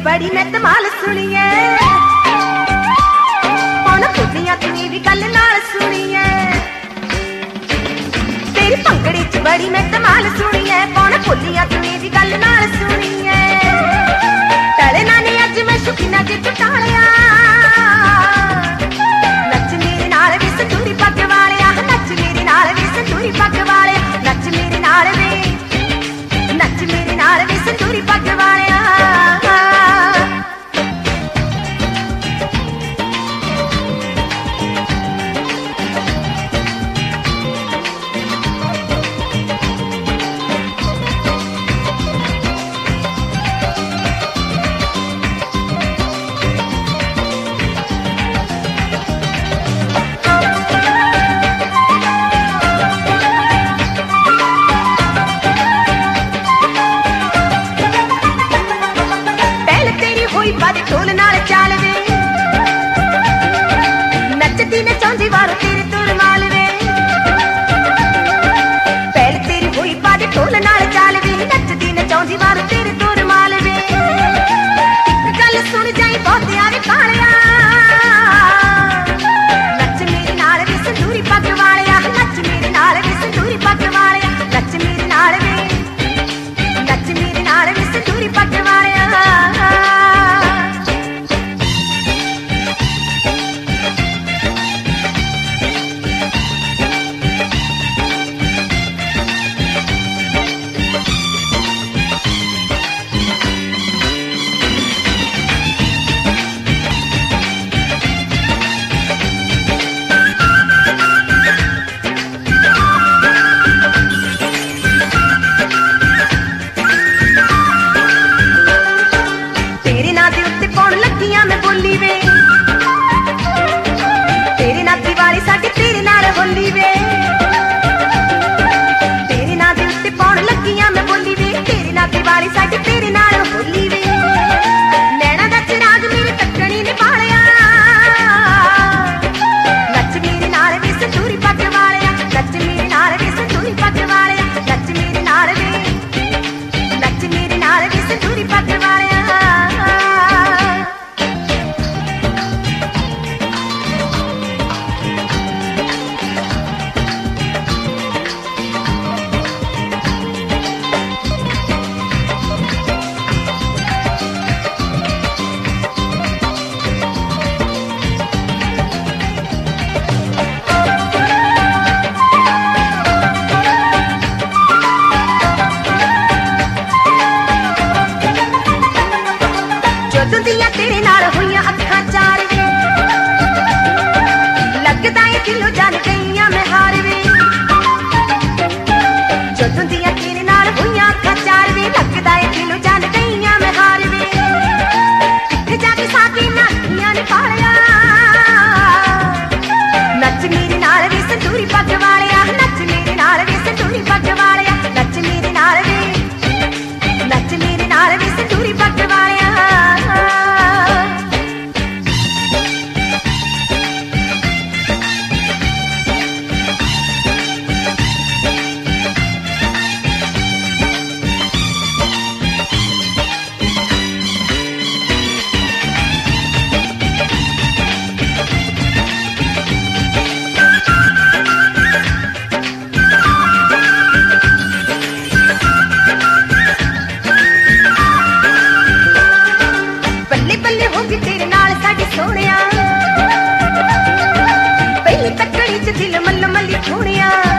बड़ी मैं तमाल सुनी है, हुण खुदियां तू भी गल नाल सुनी है। तेरी भंगड़े च बड़ी मैं तमाल सुनी है, हुण खुदियां तू भी गल नाल सुनी है। टलना ने अज मैं शौकीना ते टुटालिया, नच मेरे नाल वे संदूरी पग वालिया, नच मेरे नाल वे संदूरी पग वालिया, नच मेरे नाल वे, नच मेरे नाल वे संदूरी पग वालिया। ढोल नाल चाल वे, नचदी नचाउंदी वारो तेरे तुर माल वे। पहल तेरी होई बाज ढोल नाल चाल वे, नचदी नचाउंदी वारो तेरे तुर माल वे। इक गल सुन जाई बहुत आवे कालिया, नच मेरे नाल वे संदूरी पग वालिया, नच मेरे नाल वे संदूरी पग वालिया, नच मेरे नाल वे, नच मेरे नाल वे संदूरी पग वालिया। तेरे नाल दिवाली साडी तेरे नाल होली वे, तेरे नाल दे उत्ते पाउण लगियां मैं बोली वे, तेरे नाल दिवाली साडी तेरे नाल होली वे। नैना दा चिराग मेरे तकनी ने बालिया, नच मेरे नाल वे संदूरी पग वालिया, नच मेरे नाल वे संदूरी पग वालिया, नच मेरे नाल वे, नच मेरे नाल वे संदूरी पग वालिया। तेरे नाल होइयां अखां चार वे, लगदा ए दिलों जान गईयां मैं हार वे। जदों दियां तेरे नाल होइयां अखां चार वे, लगदा ए दिलों जान गईयां मैं हार वे। किथे जाके साके नाथियां ने पालिया, नच मेरे नाल वे संदूरी पग वालिया, नच मेरे नाल वे संदूरी पग वालिया, नच मेरे नाल वे, नच मेरे नाल वे संदूरी पग वालिया। तेरे नाल साडी सोहणिया, पहली तकड़ी च दिल मल मली ठोणिया।